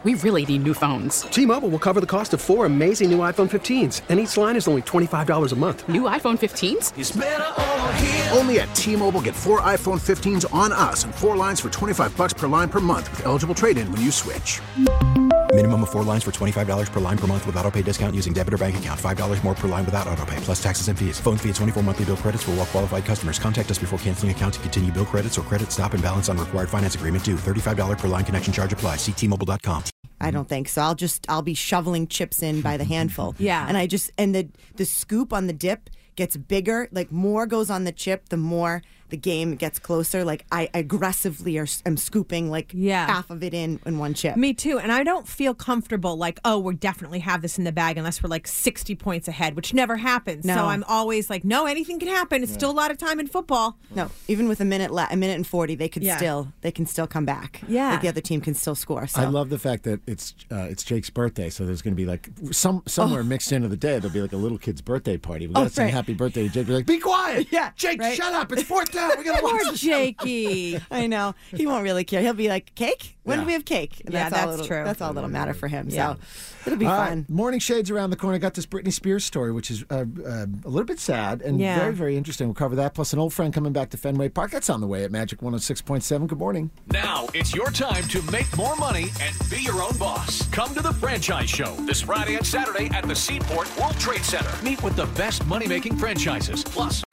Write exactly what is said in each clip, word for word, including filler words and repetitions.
we really need new phones. T-Mobile will cover the cost of four amazing new iPhone fifteens, and each line is only twenty-five dollars a month. New iPhone fifteens? It's better over here. Only at T-Mobile, get four iPhone fifteens on us and four lines for twenty-five dollars per line per month with eligible trade-in when you switch. Minimum of four lines for twenty-five dollars per line per month with autopay discount using debit or bank account. five dollars more per line without autopay, plus taxes and fees. Phone fee at twenty-four monthly bill credits for well-qualified customers. Contact us before canceling account to continue bill credits or credit stop and balance on required finance agreement due. thirty-five dollars per line connection charge applies. See T Mobile dot com. I don't think so. I'll just I'll be shoveling chips in by the handful. Yeah. And I just and the the scoop on the dip gets bigger. Like more goes on the chip, the more the game gets closer. Like I aggressively are, am scooping like yeah. half of it in in one chip. Me too. And I don't feel comfortable like, oh, we definitely have this in the bag unless we're like sixty points ahead, which never happens. No. So I'm always like, no, anything can happen. It's yeah. still a lot of time in football. No, even with a minute le- a minute and forty, they could yeah. still they can still come back. Yeah, like the other team can still score. So. I love the fact that it's uh, it's Jake's birthday, so there's going to be like some somewhere oh. mixed into the day there'll be like a little kid's birthday party. We got to oh, sing right. happy birthday to Jake. We're like, be quiet, yeah, Jake, right? shut up. It's fourth down. We got to watch Poor Jakey. I know he won't really care. He'll be like, cake. When yeah. do we have cake? And yeah, that's, all that's it'll, true. That's all that'll matter for him. Yeah. So it'll be all fun. Right. Morning Shades around the corner. I got this Britney Spears story, which is uh, uh, a little bit sad and yeah. very, very interesting. We'll cover that. Plus an old friend coming back to Fenway Park. That's on the way at Magic one oh six point seven. Good morning. Now it's your time to make more money and be your own boss. Come to the Franchise Show this Friday and Saturday at the Seaport World Trade Center. Meet with the best money-making franchises. Plus,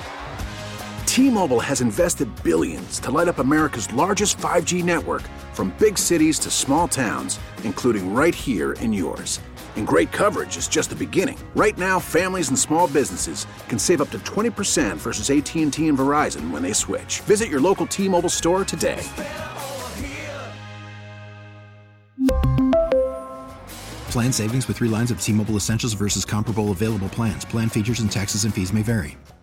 T-Mobile has invested billions to light up America's largest five G network, from big cities to small towns, including right here in yours. And great coverage is just the beginning. Right now, families and small businesses can save up to twenty percent versus A T and T and Verizon when they switch. Visit your local T-Mobile store today. Plan savings with three lines of T-Mobile Essentials versus comparable available plans. Plan features and taxes and fees may vary.